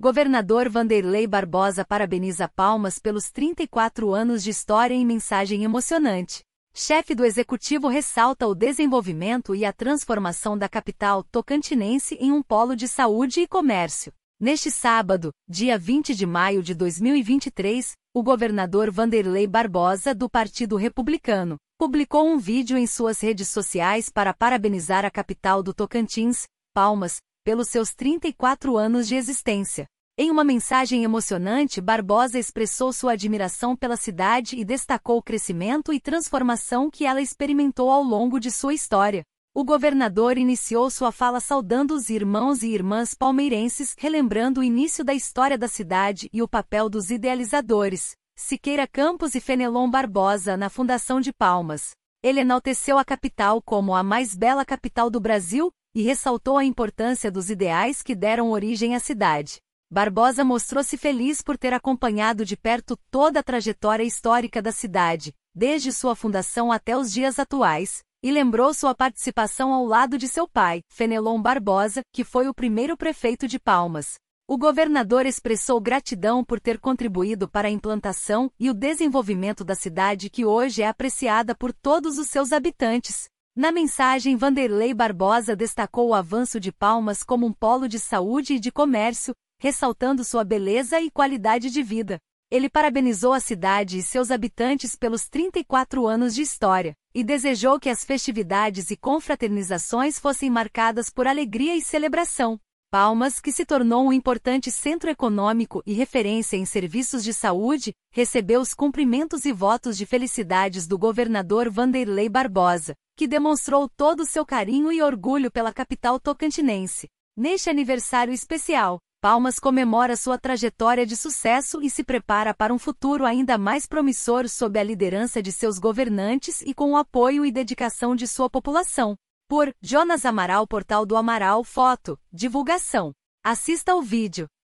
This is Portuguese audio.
Governador Wanderley Barbosa parabeniza Palmas pelos 34 anos de história em mensagem emocionante. Chefe do Executivo ressalta o desenvolvimento e a transformação da capital tocantinense em um polo de saúde e comércio. Neste sábado, dia 20 de maio de 2023, o governador Wanderley Barbosa, do Partido Republicano, publicou um vídeo em suas redes sociais para parabenizar a capital do Tocantins, Palmas, pelos seus 34 anos de existência. Em uma mensagem emocionante, Barbosa expressou sua admiração pela cidade e destacou o crescimento e transformação que ela experimentou ao longo de sua história. O governador iniciou sua fala saudando os irmãos e irmãs palmeirenses, relembrando o início da história da cidade e o papel dos idealizadores, Siqueira Campos e Fenelon Barbosa, na fundação de Palmas. Ele enalteceu a capital como a mais bela capital do Brasil e ressaltou a importância dos ideais que deram origem à cidade. Barbosa mostrou-se feliz por ter acompanhado de perto toda a trajetória histórica da cidade, desde sua fundação até os dias atuais, e lembrou sua participação ao lado de seu pai, Fenelon Barbosa, que foi o primeiro prefeito de Palmas. O governador expressou gratidão por ter contribuído para a implantação e o desenvolvimento da cidade, que hoje é apreciada por todos os seus habitantes. Na mensagem, Wanderley Barbosa destacou o avanço de Palmas como um polo de saúde e de comércio, ressaltando sua beleza e qualidade de vida. Ele parabenizou a cidade e seus habitantes pelos 34 anos de história, e desejou que as festividades e confraternizações fossem marcadas por alegria e celebração. Palmas, que se tornou um importante centro econômico e referência em serviços de saúde, recebeu os cumprimentos e votos de felicidades do governador Wanderley Barbosa, que demonstrou todo o seu carinho e orgulho pela capital tocantinense. Neste aniversário especial, Palmas comemora sua trajetória de sucesso e se prepara para um futuro ainda mais promissor sob a liderança de seus governantes e com o apoio e dedicação de sua população. Por Jonas Amaral, Portal do Amaral, foto, divulgação. Assista ao vídeo.